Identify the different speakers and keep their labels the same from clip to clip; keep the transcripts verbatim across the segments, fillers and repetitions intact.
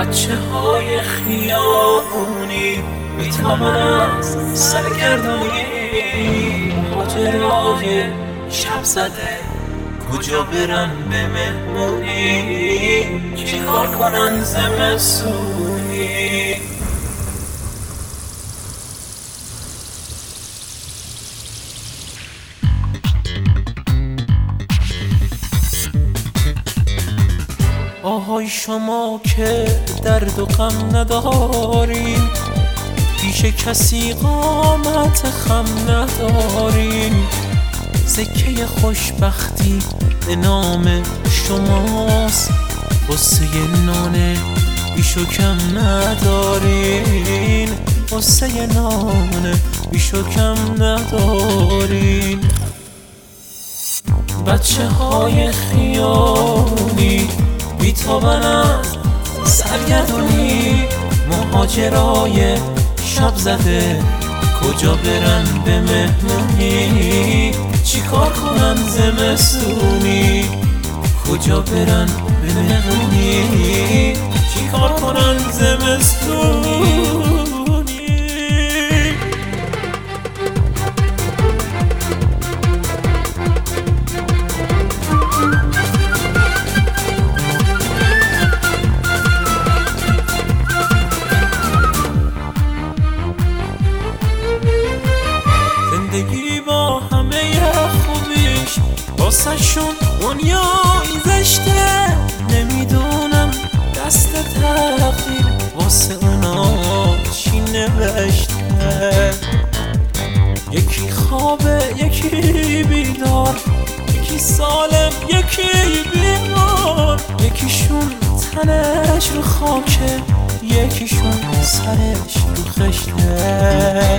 Speaker 1: بچه های خیابونی میتابن از سرگردونی، ماجرای شب زده کجا برن به مهمونی، چی کار کنن زمستونی. آهای شما که درد و غم ندارین، پیش کسی قامت خم ندارین، سکه خوشبختی به نام شماست، قصه نان بیش و کم ندارین، قصه نان بیش و کم ندارین. بچه های خیابونی بیتابن از سرگردونی، مهاجرای شب زده کجا برن به مهمونی، چی کار کنن زمستونی، کجا برن به مهمونی، چی کار کنن زمستونی. زندگی با همه خوبیش واسه شون دنیایی زشته، نمیدونم دست تقدیر واسه اونا چی نوشته. یکی خوابه یکی بیدار، یکی سالم یکی بیمار، یکیشون تنش رو خاکه یکیشون سرش رو خشته.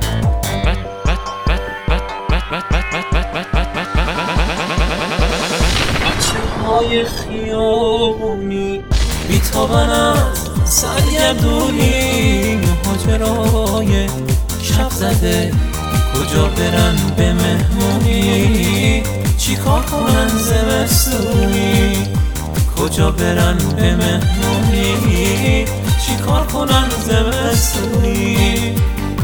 Speaker 1: بچه های خیابونی بیتابن از سرگردونی، مهاجرای شب زده کجا برن به مهمونی، چی کار کنن زمستونی، کجا برن به مهمونی، چی کار کنن زمستونی.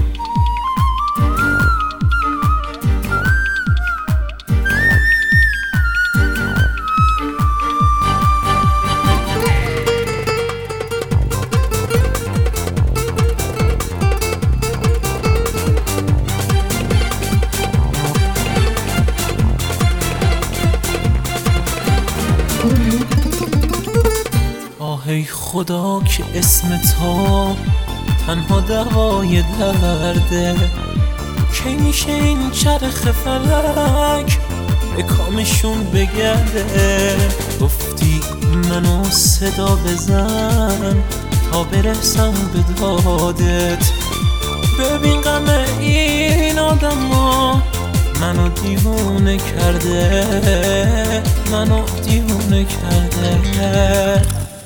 Speaker 1: ای خدا که اسم تو تنها دوای درده، کی میشه این چرخ فلک به کامشون بگرده. گفتی منو صدا بزن تا برسم به دادت، ببین غم این آدما منو دیوونه کرده، منو دیوونه کرده.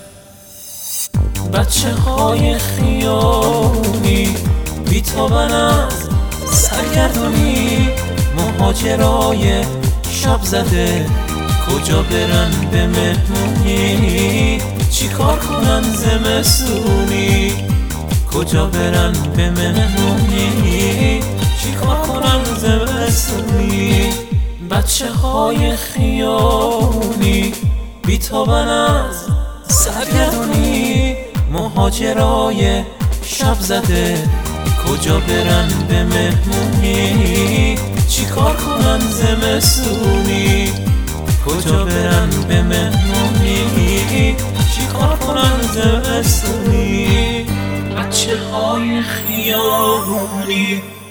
Speaker 1: بچه های خیابونی بیتابن از سرگردونی، مهاجرای شب زده کجا برن به مهمونی، چی کار کنن زمستونی، کجا برن به مهمونی، چی کار کنن زمستونی. بچه های خیابونی بیتابن از سرگردونی، مهاجرای شب زده کجا برن به مهمونی، چی کار کنن زمستونی، کجا برن به مهمونی، چی کار کنن زمستونی. بچه های خیابونی